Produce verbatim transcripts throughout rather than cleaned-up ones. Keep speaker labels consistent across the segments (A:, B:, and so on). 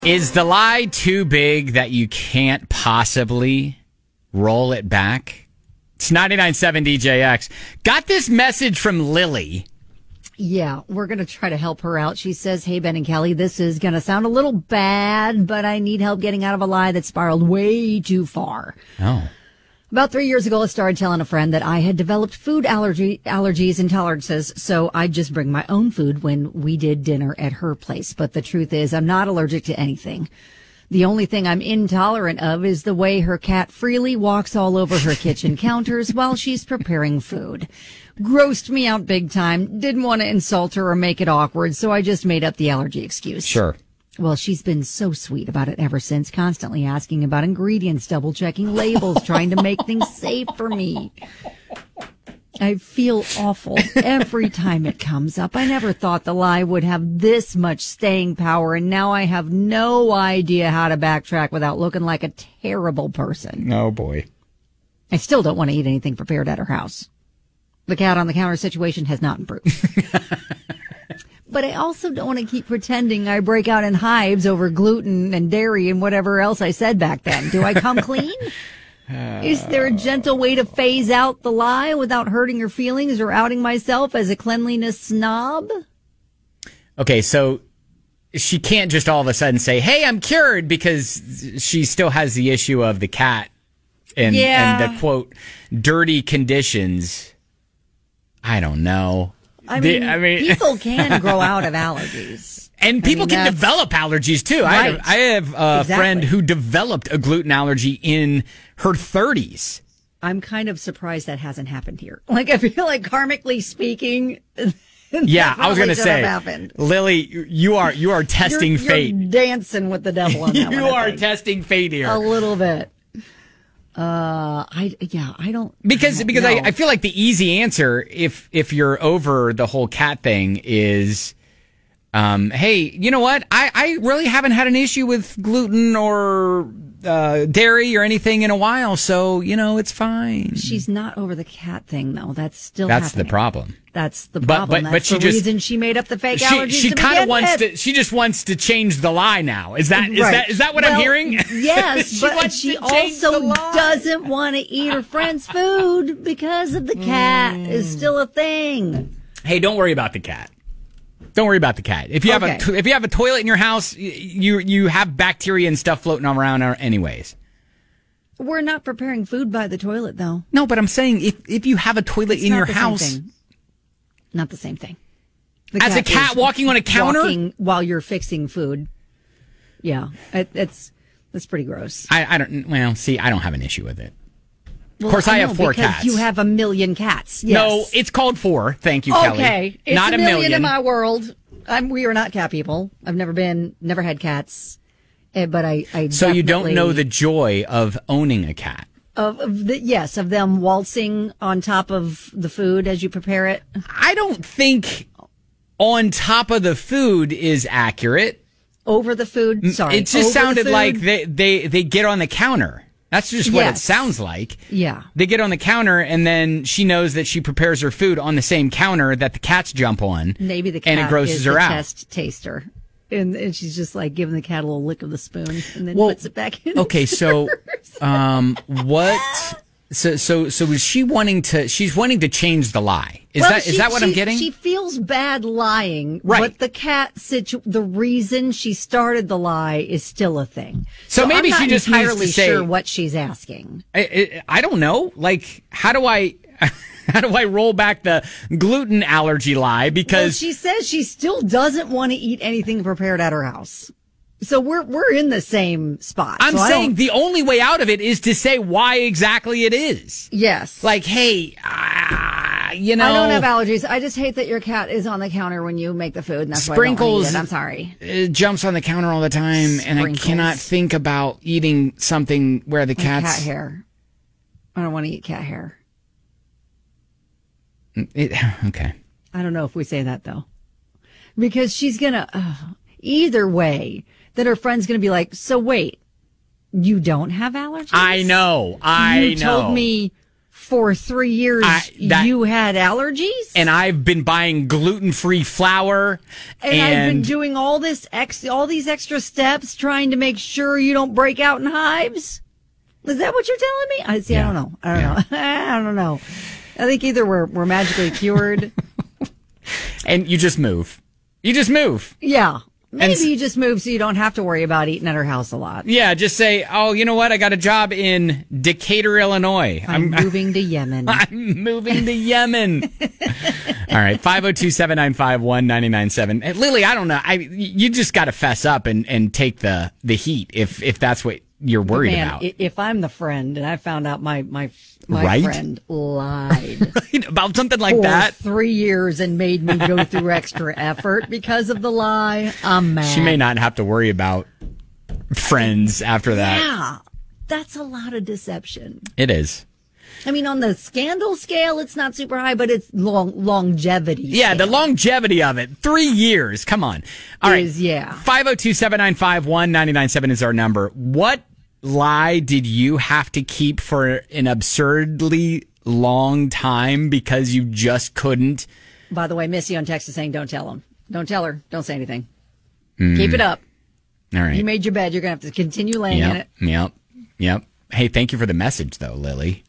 A: Is the lie too big that you can't possibly roll it back? It's ninety-nine point seven D J X. Got this message from Lily.
B: Yeah, we're going to try to help her out. She says, hey, Ben and Kelly, this is going to sound a little bad, but I need help getting out of a lie that spiraled way too far.
A: Oh.
B: About three years ago, I started telling a friend that I had developed food allergy allergies and intolerances, so I'd just bring my own food when we did dinner at her place. But the truth is, I'm not allergic to anything. The only thing I'm intolerant of is the way her cat freely walks all over her kitchen counters while she's preparing food. Grossed me out big time. Didn't want to insult her or make it awkward, so I just made up the allergy excuse.
A: Sure.
B: Well, she's been so sweet about it ever since, constantly asking about ingredients, double-checking labels, trying to make things safe for me. I feel awful every time it comes up. I never thought the lie would have this much staying power, and now I have no idea how to backtrack without looking like a terrible person.
A: Oh, boy.
B: I still don't want to eat anything prepared at her house. The cat on the counter situation has not improved. But I also don't want to keep pretending I break out in hives over gluten and dairy and whatever else I said back then. Do I come clean? Uh, Is there a gentle way to phase out the lie without hurting her feelings or outing myself as a cleanliness snob?
A: Okay, so she can't just all of a sudden say, hey, I'm cured, because she still has the issue of the cat and,
B: yeah.
A: and the, quote, dirty conditions. I don't know.
B: I mean,
A: the, I mean
B: people can grow out of allergies.
A: And people
B: I mean,
A: can develop allergies, too.
B: Right.
A: I have, I have a
B: exactly.
A: friend who developed a gluten allergy in her thirties.
B: I'm kind of surprised that hasn't happened here. Like, I feel like karmically speaking,
A: yeah, I was going to say,
B: happened.
A: Lily, you are you are testing
B: you're,
A: fate.
B: You're dancing with the devil on that
A: You
B: one,
A: are testing fate here.
B: A little bit. Uh, I, yeah, I don't.
A: Because,
B: I don't
A: because
B: know.
A: I, I feel like the easy answer, if, if you're over the whole cat thing, is, um, hey, you know what? I, I really haven't had an issue with gluten or, uh, dairy or anything in a while. So, you know, it's fine.
B: She's not over the cat thing, though. That's still
A: That's
B: happening.
A: the problem.
B: That's the
A: But-
B: problem.
A: but-
B: That's
A: but she
B: the
A: just-
B: reason she made up the fake
A: She,
B: allergies
A: she
B: to
A: kind
B: begin
A: of wants
B: with.
A: to, she just wants to change the lie now. Is that, is
B: Right.
A: that, is that what
B: Well,
A: I'm hearing?
B: Yes,
A: She
B: but
A: wants
B: she
A: to change the
B: also
A: lie.
B: doesn't want to eat her friend's food because of the cat is still a thing.
A: Hey, don't worry about the cat. Don't worry about the cat. If you
B: Okay.
A: have a if you have a toilet in your house, y- you you have bacteria and stuff floating around anyways.
B: We're not preparing food by the toilet, though.
A: No, but I'm saying if if you have a toilet
B: It's
A: in
B: not
A: your
B: the same
A: house,
B: thing. Not the same thing. The
A: as a cat
B: is
A: walking on a counter,
B: walking while you're fixing food. Yeah, it, it's that's pretty gross.
A: I, I don't. Well, see, I don't have an issue with it.
B: Well,
A: of course, I,
B: know,
A: have four
B: because
A: cats.
B: You have a million cats. Yes.
A: No, it's called four. Thank you, Kelly.
B: Okay, it's
A: not
B: a
A: a
B: million,
A: million.
B: in my world. I'm, we are not cat people. I've never been, never had cats, eh, but I. I
A: So you don't
B: definitely-
A: know the joy of owning a cat.
B: of, of the yes of them waltzing on top of the food as you prepare it.
A: I don't think on top of the food is accurate.
B: Over the food. Sorry,
A: It just
B: over the
A: sounded
B: food.
A: like they, they, they get on the counter. That's just what it
B: Yes.
A: sounds like.
B: Yeah.
A: They get on the counter, and then she knows that she prepares her food on the same counter that the cats jump on.
B: Maybe the cat
A: and it grosses
B: is
A: her
B: the
A: out.
B: test taster. And, and she's just like giving the cat a little lick of the spoon and then
A: Well,
B: puts it back in.
A: Okay, so um, what? So so so is she wanting to? She's wanting to change the lie. Is
B: Well,
A: that is
B: she-
A: that what
B: she-
A: I'm getting?
B: She feels bad lying,
A: Right.
B: But the cat situ- the reason she started the lie is still a thing.
A: So maybe
B: I'm
A: she
B: not
A: just needs to
B: entirely
A: say-
B: sure what she's asking.
A: I, I, I don't know. Like, how do I? How do I roll back the gluten allergy lie?
B: Well,
A: Because
B: she says she still doesn't want to eat anything prepared at her house. So we're we're in the same spot.
A: I'm
B: So I
A: saying
B: don't-
A: the only way out of it is to say why exactly it is.
B: yes.
A: Like, hey, ah, you know,
B: I don't have allergies. I just hate that your cat is on the counter when you make the food, and that's
A: Sprinkles-
B: why I don't want to eat it. I'm sorry.
A: it jumps on the counter all the time, and I
B: Sprinkles.
A: cannot think about eating something where the
B: And
A: cat's.
B: cat hair. I don't want to eat cat hair.
A: It, okay.
B: I don't know if we say that though, because she's gonna uh, either way. Then her friend's gonna be like, "So wait, you don't have allergies?"
A: I know. I
B: you
A: know.
B: told me For three years,
A: I, that,
B: you had allergies?
A: And I've been buying gluten-free flour.
B: And, and I've been doing all this ex, all these extra steps trying to make sure you don't break out in hives? Is that what you're telling me? I see. Yeah. I don't know. I don't yeah. know. I don't know. I think either we're we're magically cured,
A: and you just move. You just move.
B: Yeah. Maybe
A: and,
B: you just move so you don't have to worry about eating at her house a lot.
A: Yeah, just say, oh, you know what? I got a job in Decatur, Illinois.
B: I'm, I'm moving to Yemen.
A: I'm moving to Yemen. All right, five oh two, seven nine five, one nine nine seven. Hey, Lily, I don't know. I You just got to fess up and, and take the, the heat if if that's what you're worried
B: Man,
A: about.
B: If I'm the friend and I found out my my my
A: right?
B: friend lied
A: right? About something like
B: for
A: that
B: three years and made me go through extra effort because of the lie, I'm mad.
A: She may not have to worry about friends after that.
B: Yeah, that's a lot of deception.
A: It is.
B: I mean, on the scandal scale, it's not super high, but it's long longevity.
A: Yeah,
B: scale.
A: the longevity of it. Three years. Come on. All
B: is,
A: right.
B: Yeah.
A: five oh two, seven nine five, one nine nine seven is our number. What lie did you have to keep for an absurdly long time because you just couldn't?
B: By the way, Missy on text is saying, don't tell him. Don't tell her. Don't say anything. Mm. Keep it up.
A: All right.
B: You made your bed. You're going to have to continue laying
A: yep,
B: in it.
A: Yep. Yep. Hey, thank you for the message, though, Lily.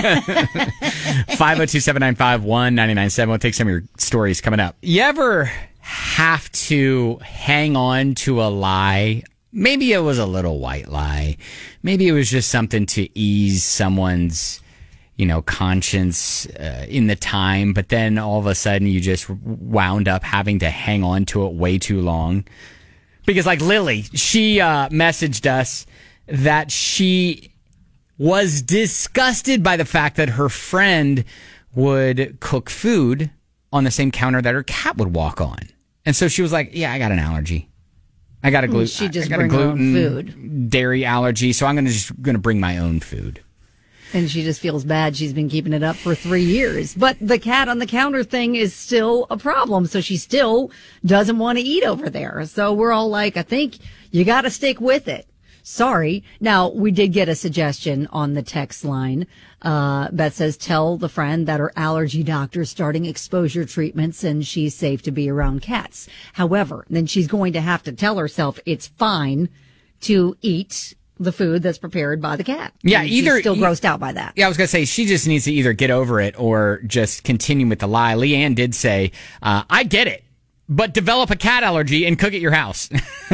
A: five oh two, seven nine five, one nine nine seven. We'll take some of your stories coming up. You ever have to hang on to a lie? Maybe it was a little white lie. Maybe it was just something to ease someone's, you know, conscience uh, in the time. But then all of a sudden you just wound up having to hang on to it way too long. Because like Lily, she uh, messaged us that she was disgusted by the fact that her friend would cook food on the same counter that her cat would walk on. And so she was like, yeah, I got an allergy. I got a gluten,
B: she just
A: I got
B: bring
A: a gluten,
B: her own food.
A: Dairy allergy, so I'm gonna just going to bring my own food.
B: And she just feels bad. She's been keeping it up for three years. But the cat on the counter thing is still a problem. So she still doesn't want to eat over there. So we're all like, I think you got to stick with it. Sorry. Now, we did get a suggestion on the text line. Uh, Beth says, tell the friend that her allergy doctor is starting exposure treatments and she's safe to be around cats. However, then she's going to have to tell herself it's fine to eat the food that's prepared by the cat.
A: Yeah,
B: and
A: either
B: she's still grossed out by that.
A: Yeah, I was going to say, she just needs to either get over it or just continue with the lie. Leanne did say, uh, I get it, but develop a cat allergy and cook at your house.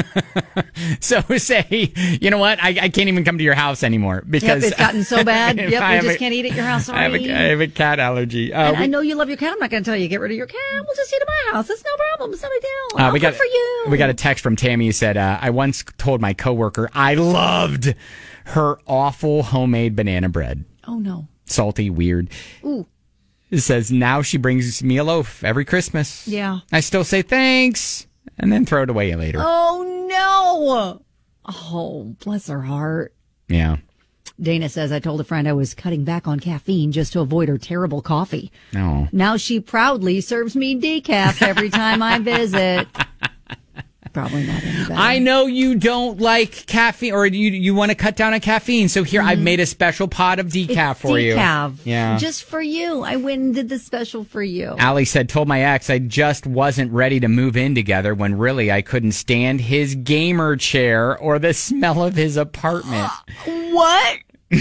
A: So say, you know what? I, I can't even come to your house anymore because
B: yep, it's gotten so bad. Yep, you just
A: a,
B: can't eat at your house. Sorry.
A: I have a, I have a cat allergy. Uh,
B: and
A: we,
B: I know you love your cat. I'm not going to tell you get rid of your cat. We'll just eat at my house. It's no problem. It's no big deal.
A: Uh,
B: I'll
A: we
B: cook
A: got
B: for you.
A: We got a text from Tammy who said, uh, I once told my coworker I loved her awful homemade banana bread.
B: Oh no,
A: salty, weird.
B: Ooh.
A: It says now she brings me a loaf every Christmas.
B: Yeah.
A: I still say thanks and then throw it away later.
B: Oh, no. Oh, bless her heart.
A: Yeah.
B: Dana says, I told a friend I was cutting back on caffeine just to avoid her terrible coffee.
A: No.
B: Now she proudly serves me decaf every time I visit. Probably not any better.
A: I know you don't like caffeine, or you you want to cut down on caffeine. So here, mm. I've made a special pot of decaf
B: it's
A: for
B: decaf.
A: you.
B: Decaf.
A: Yeah.
B: Just for you. I went and did the special for you.
A: Allie said, told my ex I just wasn't ready to move in together when really I couldn't stand his gamer chair or the smell of his apartment.
B: What?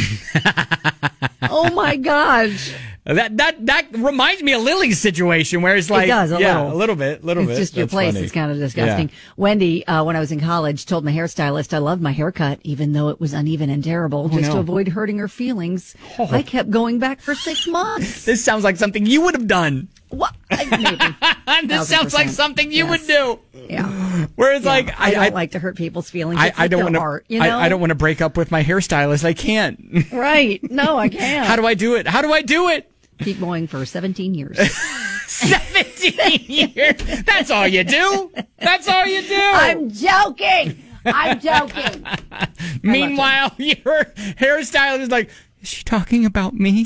B: Oh my gosh.
A: That that that reminds me of Lily's situation, where it's like,
B: it does, a
A: yeah,
B: little.
A: a little bit, a little
B: it's
A: bit.
B: It's just your
A: That's
B: place.
A: funny.
B: It's kind of disgusting.
A: Yeah.
B: Wendy, uh, when I was in college, told my hairstylist I loved my haircut, even though it was uneven and terrible,
A: oh,
B: just
A: no.
B: to avoid hurting her feelings.
A: Oh.
B: I kept going back for six months.
A: This sounds like something you would have done.
B: What? Maybe.
A: This sounds like something you yes. would do.
B: Yeah.
A: Whereas,
B: yeah.
A: like,
B: I, I don't
A: I,
B: like to hurt people's feelings.
A: I,
B: It's
A: I
B: like
A: don't want
B: art,
A: to.
B: you know?
A: I, I don't want to break up with my hairstylist. I can't.
B: Right? No, I can't.
A: How do I do it? How do I do it?
B: Keep going for seventeen years.
A: seventeen years. That's all you do. That's all you do.
B: I'm joking. I'm joking.
A: Meanwhile, your hairstylist is like, is she talking about me?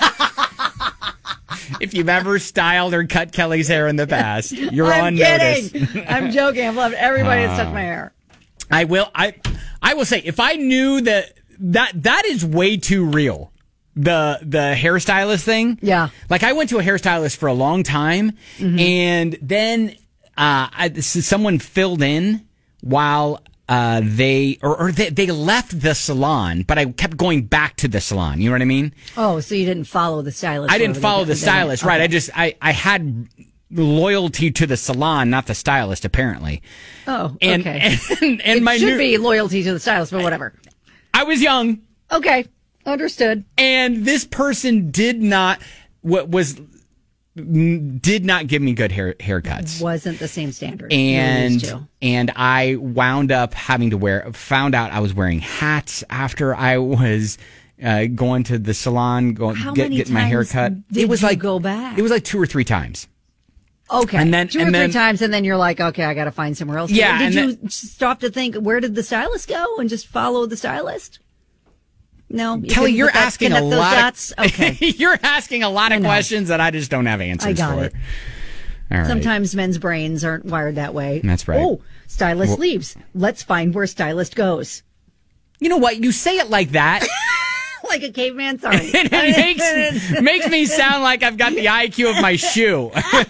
A: If you've ever styled or cut Kelly's hair in the past, you're
B: I'm
A: on
B: kidding.
A: notice.
B: I'm joking. I've loved everybody that's
A: uh,
B: touched my hair.
A: I will. I I will say, if I knew that that that is way too real. the the hairstylist thing.
B: Yeah.
A: Like I went to a hairstylist for a long time, mm-hmm. and then uh, I, someone filled in while uh, they or, or they, they left the salon, but I kept going back to the salon. You know what I mean?
B: Oh, so you didn't follow the stylist?
A: I didn't follow the stylist, right? Okay. I just I I had loyalty to the salon, not the stylist, apparently.
B: Oh,
A: and,
B: okay.
A: And, and
B: it
A: my
B: should
A: new,
B: be loyalty to the stylist, but whatever.
A: I was young.
B: Okay, understood.
A: And this person did not what was did not give me good hair haircuts.
B: Wasn't the same standard.
A: And and I wound up having to wear. Found out I was wearing hats after I was. Uh, going to the salon, going
B: How
A: get
B: many
A: getting my hair cut.
B: Did
A: it was
B: you
A: like
B: go back?
A: It was like two or three times.
B: Okay,
A: and then
B: two
A: and
B: or
A: then,
B: three times, and then you're like, okay, I got to find somewhere else.
A: Yeah,
B: did
A: and
B: you
A: then,
B: stop to think where did the stylist go and just follow the stylist? No, you
A: Kelly, you're
B: that,
A: asking a lot.
B: Dots?
A: Of,
B: okay,
A: you're asking a lot of questions that I just don't have answers
B: I got
A: for.
B: It.
A: All right.
B: Sometimes men's brains aren't wired that way.
A: That's right.
B: Oh, stylist
A: well,
B: leaves. Let's find where stylist goes.
A: You know what? You say it like that.
B: Like a caveman, sorry.
A: it makes, makes me sound like I've got the I Q of my shoe.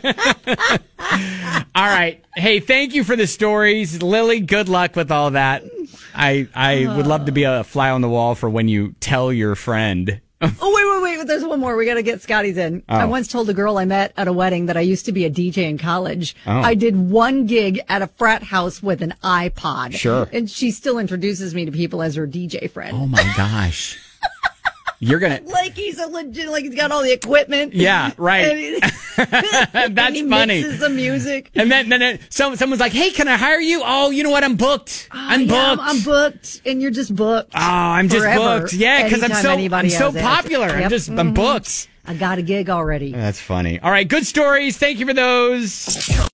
A: All right. Hey, thank you for the stories. Lily, good luck with all that. I I would love to be a fly on the wall for when you tell your friend.
B: Oh, wait, wait, wait. There's one more. We got to get Scotty's in. Oh. I once told a girl I met at a wedding that I used to be a D J in college.
A: Oh.
B: I did one gig at a frat house with an iPod.
A: Sure.
B: And she still introduces me to people as her D J friend.
A: Oh, my gosh. You're gonna
B: like he's a legit, like he's got all the equipment.
A: Yeah, right.
B: And he,
A: That's
B: and he
A: funny.
B: Mixes the music,
A: and then then some someone's like, "Hey, can I hire you?" Oh, you know what? I'm booked.
B: Oh,
A: I'm
B: yeah,
A: booked.
B: I'm, I'm booked, and you're just booked.
A: Oh, I'm just
B: forever,
A: booked. Yeah, because I'm so I'm so popular. Yep. I'm just mm-hmm. I'm booked.
B: I got a gig already.
A: That's funny. All right, good stories. Thank you for those.